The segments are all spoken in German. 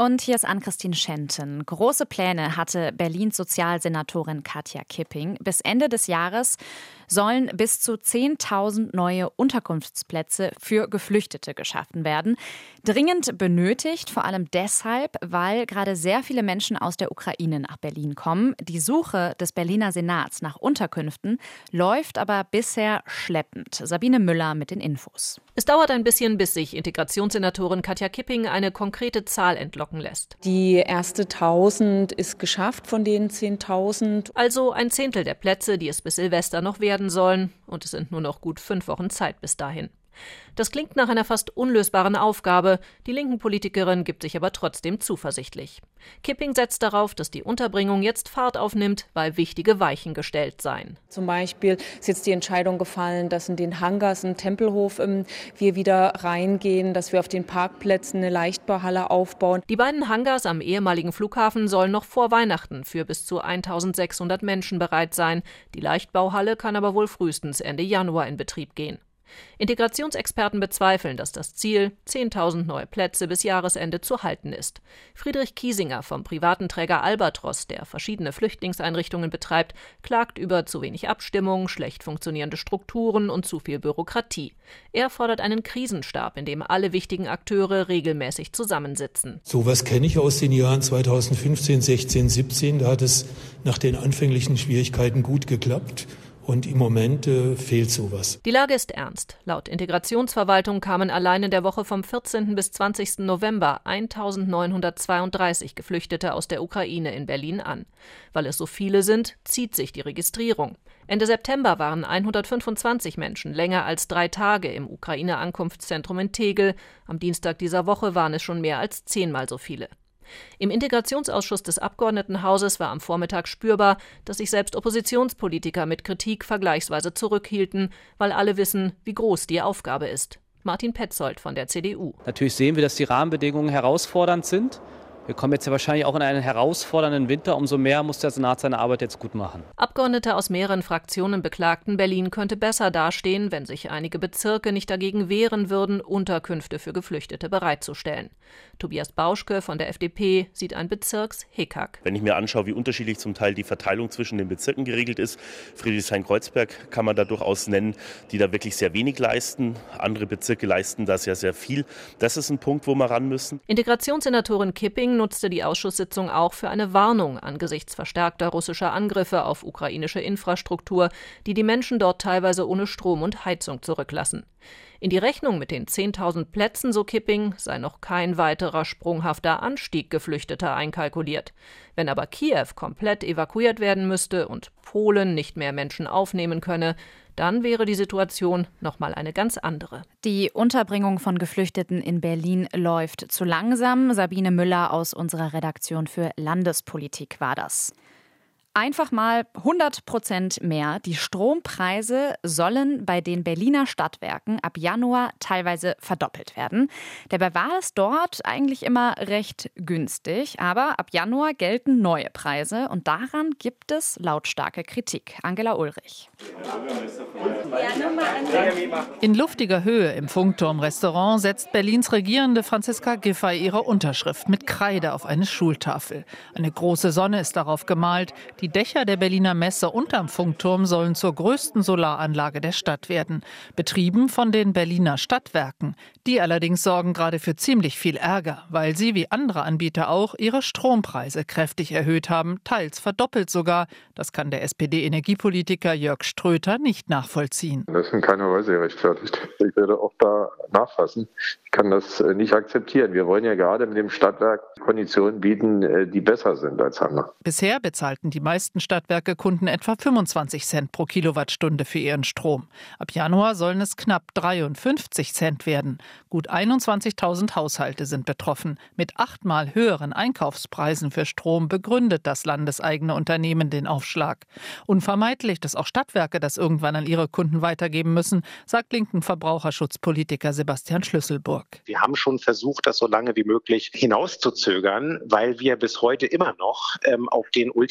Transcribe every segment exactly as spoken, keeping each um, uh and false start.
Und hier ist Ann-Christine Schenten. Große Pläne hatte Berlins Sozialsenatorin Katja Kipping. Bis Ende des Jahres sollen bis zu zehntausend neue Unterkunftsplätze für Geflüchtete geschaffen werden. Dringend benötigt, vor allem deshalb, weil gerade sehr viele Menschen aus der Ukraine nach Berlin kommen. Die Suche des Berliner Senats nach Unterkünften läuft aber bisher schleppend. Sabine Müller mit den Infos. Es dauert ein bisschen, bis sich Integrationssenatorin Katja Kipping eine konkrete Zahl entlocken lässt. Die erste tausend ist geschafft von den zehntausend. Also ein Zehntel der Plätze, die es bis Silvester noch werden sollen. Und es sind nur noch gut fünf Wochen Zeit bis dahin. Das klingt nach einer fast unlösbaren Aufgabe. Die linken Politikerin gibt sich aber trotzdem zuversichtlich. Kipping setzt darauf, dass die Unterbringung jetzt Fahrt aufnimmt, weil wichtige Weichen gestellt seien. Zum Beispiel ist jetzt die Entscheidung gefallen, dass in den Hangars im Tempelhof ähm, wir wieder reingehen, dass wir auf den Parkplätzen eine Leichtbauhalle aufbauen. Die beiden Hangars am ehemaligen Flughafen sollen noch vor Weihnachten für bis zu eintausendsechshundert Menschen bereit sein. Die Leichtbauhalle kann aber wohl frühestens Ende Januar in Betrieb gehen. Integrationsexperten bezweifeln, dass das Ziel, zehntausend neue Plätze bis Jahresende zu halten ist. Friedrich Kiesinger vom privaten Träger Albatros, der verschiedene Flüchtlingseinrichtungen betreibt, klagt über zu wenig Abstimmung, schlecht funktionierende Strukturen und zu viel Bürokratie. Er fordert einen Krisenstab, in dem alle wichtigen Akteure regelmäßig zusammensitzen. Sowas kenne ich aus den Jahren zweitausendfünfzehn, sechzehn, siebzehn. Da hat es nach den anfänglichen Schwierigkeiten gut geklappt. Und im Moment äh, fehlt sowas. Die Lage ist ernst. Laut Integrationsverwaltung kamen allein in der Woche vom vierzehnten bis zwanzigsten November eintausendneunhundertzweiunddreißig Geflüchtete aus der Ukraine in Berlin an. Weil es so viele sind, zieht sich die Registrierung. Ende September waren hundertfünfundzwanzig Menschen länger als drei Tage im Ukraine-Ankunftszentrum in Tegel. Am Dienstag dieser Woche waren es schon mehr als zehnmal so viele. Im Integrationsausschuss des Abgeordnetenhauses war am Vormittag spürbar, dass sich selbst Oppositionspolitiker mit Kritik vergleichsweise zurückhielten, weil alle wissen, wie groß die Aufgabe ist. Martin Petzold von der C D U. Natürlich sehen wir, dass die Rahmenbedingungen herausfordernd sind. Wir kommen jetzt ja wahrscheinlich auch in einen herausfordernden Winter. Umso mehr muss der Senat seine Arbeit jetzt gut machen. Abgeordnete aus mehreren Fraktionen beklagten, Berlin könnte besser dastehen, wenn sich einige Bezirke nicht dagegen wehren würden, Unterkünfte für Geflüchtete bereitzustellen. Tobias Bauschke von der F D P sieht ein Bezirkshickhack. Wenn ich mir anschaue, wie unterschiedlich zum Teil die Verteilung zwischen den Bezirken geregelt ist, Friedrichshain-Kreuzberg kann man da durchaus nennen, die da wirklich sehr wenig leisten. Andere Bezirke leisten da sehr, sehr viel. Das ist ein Punkt, wo wir ran müssen. Integrationssenatorin Kipping nutzte die Ausschusssitzung auch für eine Warnung angesichts verstärkter russischer Angriffe auf ukrainische Infrastruktur, die die Menschen dort teilweise ohne Strom und Heizung zurücklassen. In die Rechnung mit den zehntausend Plätzen, so Kipping, sei noch kein weiterer sprunghafter Anstieg Geflüchteter einkalkuliert. Wenn aber Kiew komplett evakuiert werden müsste und Polen nicht mehr Menschen aufnehmen könne, dann wäre die Situation nochmal eine ganz andere. Die Unterbringung von Geflüchteten in Berlin läuft zu langsam. Sabine Müller aus unserer Redaktion für Landespolitik war das. Einfach mal hundert Prozent mehr. Die Strompreise sollen bei den Berliner Stadtwerken ab Januar teilweise verdoppelt werden. Dabei war es dort eigentlich immer recht günstig. Aber ab Januar gelten neue Preise und daran gibt es lautstarke Kritik. Angela Ulrich. In luftiger Höhe im Funkturm-Restaurant setzt Berlins Regierende Franziska Giffey ihre Unterschrift mit Kreide auf eine Schultafel. Eine große Sonne ist darauf gemalt. Die Dächer der Berliner Messe unterm Funkturm sollen zur größten Solaranlage der Stadt werden. Betrieben von den Berliner Stadtwerken. Die allerdings sorgen gerade für ziemlich viel Ärger, weil sie wie andere Anbieter auch ihre Strompreise kräftig erhöht haben, teils verdoppelt sogar. Das kann der S P D-Energiepolitiker Jörg Ströter nicht nachvollziehen. Das ist in keiner Weise gerechtfertigt. Ich werde auch da nachfassen. Ich kann das nicht akzeptieren. Wir wollen ja gerade mit dem Stadtwerk Konditionen bieten, die besser sind als andere. Bisher bezahlten die meisten Stadtwerke Kunden etwa fünfundzwanzig Cent pro Kilowattstunde für ihren Strom. Ab Januar sollen es knapp dreiundfünfzig Cent werden. Gut einundzwanzigtausend Haushalte sind betroffen. Mit achtmal höheren Einkaufspreisen für Strom begründet das landeseigene Unternehmen den Aufschlag. Unvermeidlich, dass auch Stadtwerke das irgendwann an ihre Kunden weitergeben müssen, sagt linken Verbraucherschutzpolitiker Sebastian Schlüsselburg. Wir haben schon versucht, das so lange wie möglich hinauszuzögern, weil wir bis heute immer noch ähm, auf den ultimativen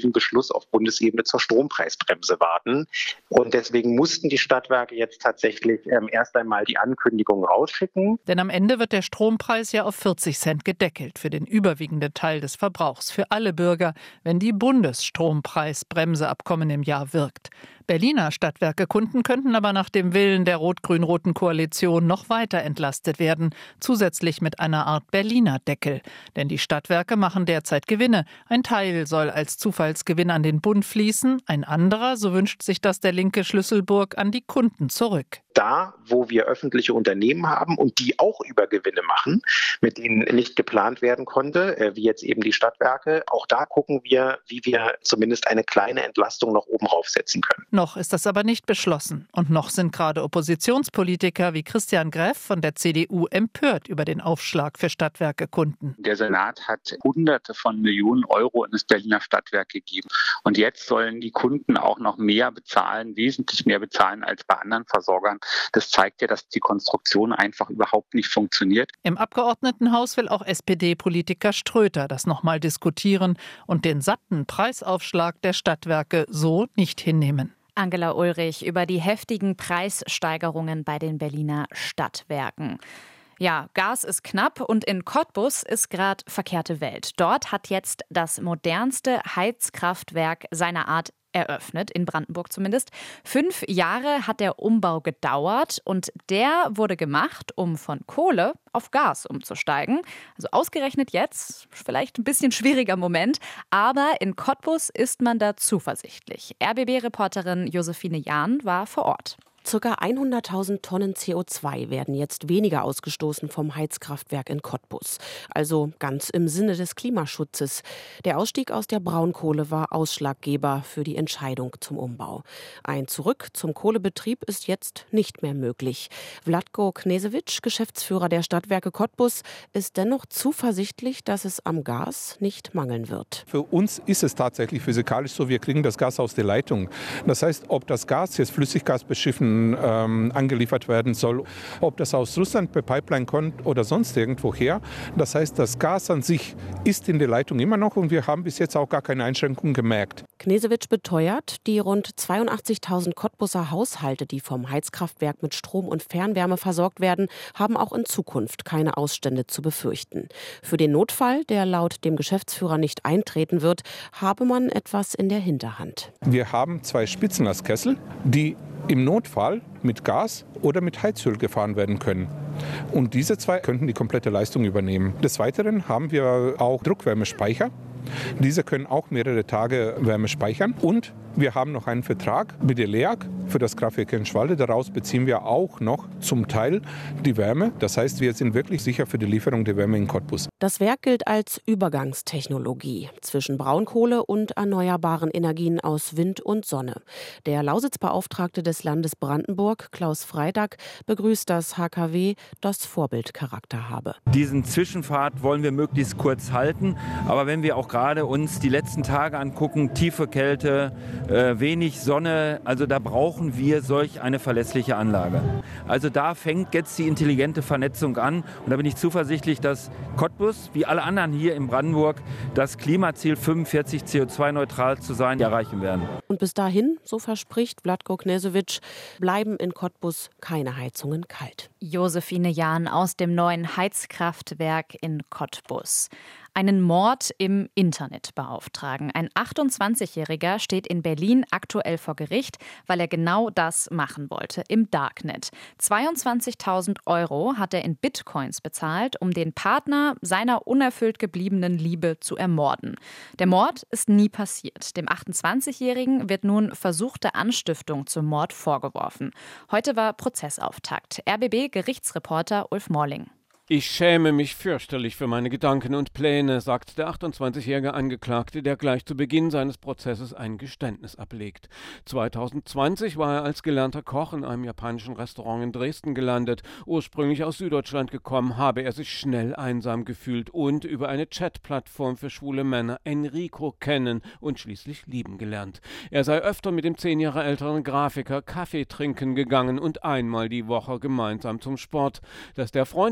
legislativen Beschluss auf Bundesebene zur Strompreisbremse warten. Und deswegen mussten die Stadtwerke jetzt tatsächlich ähm, erst einmal die Ankündigung rausschicken. Denn am Ende wird der Strompreis ja auf vierzig Cent gedeckelt für den überwiegenden Teil des Verbrauchs für alle Bürger, wenn die Bundesstrompreisbremseabkommen im Jahr wirkt. Berliner Stadtwerke-Kunden könnten aber nach dem Willen der rot-grün-roten Koalition noch weiter entlastet werden, zusätzlich mit einer Art Berliner Deckel. Denn die Stadtwerke machen derzeit Gewinne. Ein Teil soll als Zufallsgewinn an den Bund fließen, ein anderer, so wünscht sich das der linke Schlüsselburg, an die Kunden zurück. Da, wo wir öffentliche Unternehmen haben und die auch Übergewinne machen, mit denen nicht geplant werden konnte, wie jetzt eben die Stadtwerke, auch da gucken wir, wie wir zumindest eine kleine Entlastung noch oben raufsetzen können. Noch ist das aber nicht beschlossen. Und noch sind gerade Oppositionspolitiker wie Christian Greff von der C D U empört über den Aufschlag für Stadtwerke-Kunden. Der Senat hat Hunderte von Millionen Euro in das Berliner Stadtwerk gegeben. Und jetzt sollen die Kunden auch noch mehr bezahlen, wesentlich mehr bezahlen als bei anderen Versorgern. Das zeigt ja, dass die Konstruktion einfach überhaupt nicht funktioniert. Im Abgeordnetenhaus will auch S P D-Politiker Ströter das nochmal diskutieren und den satten Preisaufschlag der Stadtwerke so nicht hinnehmen. Angela Ulrich über die heftigen Preissteigerungen bei den Berliner Stadtwerken. Ja, Gas ist knapp und in Cottbus ist gerade verkehrte Welt. Dort hat jetzt das modernste Heizkraftwerk seiner Art eröffnet, in Brandenburg zumindest. Fünf Jahre hat der Umbau gedauert und der wurde gemacht, um von Kohle auf Gas umzusteigen. Also ausgerechnet jetzt, vielleicht ein bisschen schwieriger Moment, aber in Cottbus ist man da zuversichtlich. R B B-Reporterin Josephine Jahn war vor Ort. Circa hunderttausend Tonnen C O zwei werden jetzt weniger ausgestoßen vom Heizkraftwerk in Cottbus. Also ganz im Sinne des Klimaschutzes. Der Ausstieg aus der Braunkohle war Ausschlaggeber für die Entscheidung zum Umbau. Ein Zurück zum Kohlebetrieb ist jetzt nicht mehr möglich. Vlatko Knežević, Geschäftsführer der Stadtwerke Cottbus, ist dennoch zuversichtlich, dass es am Gas nicht mangeln wird. Für uns ist es tatsächlich physikalisch so, wir kriegen das Gas aus der Leitung. Das heißt, ob das Gas jetzt Flüssiggas beschiffen Ähm, angeliefert werden soll, ob das aus Russland per Pipeline kommt oder sonst irgendwo her. Das heißt, das Gas an sich ist in der Leitung immer noch und wir haben bis jetzt auch gar keine Einschränkungen gemerkt. Knežević beteuert, die rund zweiundachtzigtausend Cottbuser Haushalte, die vom Heizkraftwerk mit Strom und Fernwärme versorgt werden, haben auch in Zukunft keine Ausstände zu befürchten. Für den Notfall, der laut dem Geschäftsführer nicht eintreten wird, habe man etwas in der Hinterhand. Wir haben zwei Spitzenlastkessel, die im Notfall mit Gas oder mit Heizöl gefahren werden können. Und diese zwei könnten die komplette Leistung übernehmen. Des Weiteren haben wir auch Druckwärmespeicher. Diese können auch mehrere Tage Wärme speichern. Und wir haben noch einen Vertrag mit der L E A G für das Kraftwerk in Schwalde. Daraus beziehen wir auch noch zum Teil die Wärme. Das heißt, wir sind wirklich sicher für die Lieferung der Wärme in Cottbus. Das Werk gilt als Übergangstechnologie zwischen Braunkohle und erneuerbaren Energien aus Wind und Sonne. Der Lausitzbeauftragte des Landes Brandenburg, Klaus Freydag, begrüßt das H K W, das Vorbildcharakter habe. Diesen Zwischenpfad wollen wir möglichst kurz halten. Aber wenn wir auch gerade uns die letzten Tage angucken, tiefe Kälte, äh, wenig Sonne, also da brauchen wir solch eine verlässliche Anlage. Also da fängt jetzt die intelligente Vernetzung an und da bin ich zuversichtlich, dass Cottbus, wie alle anderen hier in Brandenburg, das Klimaziel fünfundvierzig C O zwei neutral zu sein, erreichen werden. Und bis dahin, so verspricht Vlatko Knežević, bleiben in Cottbus keine Heizungen kalt. Josephine Jahn aus dem neuen Heizkraftwerk in Cottbus. Einen Mord im Internet beauftragen. Ein achtundzwanzigjähriger steht in Berlin aktuell vor Gericht, weil er genau das machen wollte, im Darknet. zweiundzwanzigtausend Euro hat er in Bitcoins bezahlt, um den Partner seiner unerfüllt gebliebenen Liebe zu ermorden. Der Mord ist nie passiert. Dem achtundzwanzigjährigen wird nun versuchte Anstiftung zum Mord vorgeworfen. Heute war Prozessauftakt. R B B-Gerichtsreporter Ulf Morling. Ich schäme mich fürchterlich für meine Gedanken und Pläne, sagt der achtundzwanzigjährige Angeklagte, der gleich zu Beginn seines Prozesses ein Geständnis ablegt. zweitausendzwanzig war er als gelernter Koch in einem japanischen Restaurant in Dresden gelandet. Ursprünglich aus Süddeutschland gekommen, habe er sich schnell einsam gefühlt und über eine Chatplattform für schwule Männer Enrico kennen und schließlich lieben gelernt. Er sei öfter mit dem zehn Jahre älteren Grafiker Kaffee trinken gegangen und einmal die Woche gemeinsam zum Sport. Dass der Freund bereits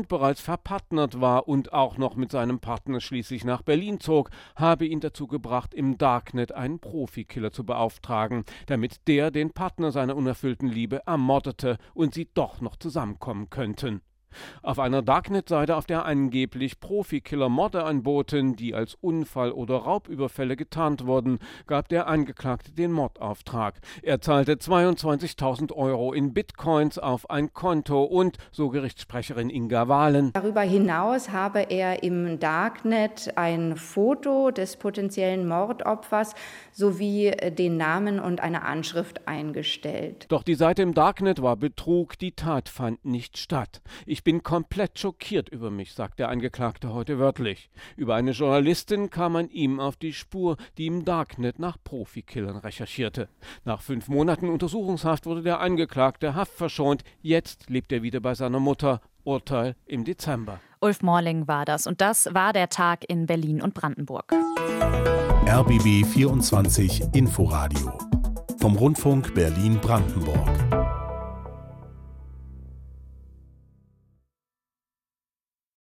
verpartnert war und auch noch mit seinem Partner schließlich nach Berlin zog, habe ihn dazu gebracht, im Darknet einen Profikiller zu beauftragen, damit der den Partner seiner unerfüllten Liebe ermordete und sie doch noch zusammenkommen könnten. Auf einer Darknet-Seite, auf der angeblich Profikiller Morde anboten, die als Unfall- oder Raubüberfälle getarnt wurden, gab der Angeklagte den Mordauftrag. Er zahlte zweiundzwanzigtausend Euro in Bitcoins auf ein Konto und, so Gerichtssprecherin Inga Wahlen, darüber hinaus habe er im Darknet ein Foto des potenziellen Mordopfers sowie den Namen und eine Anschrift eingestellt. Doch die Seite im Darknet war Betrug, die Tat fand nicht statt. Ich bin komplett schockiert über mich, sagt der Angeklagte heute wörtlich. Über eine Journalistin kam man ihm auf die Spur, die im Darknet nach Profikillern recherchierte. Nach fünf Monaten Untersuchungshaft wurde der Angeklagte haftverschont. Jetzt lebt er wieder bei seiner Mutter. Urteil im Dezember. Ulf Morling war das. Und das war der Tag in Berlin und Brandenburg. R B B vierundzwanzig Inforadio vom Rundfunk Berlin-Brandenburg.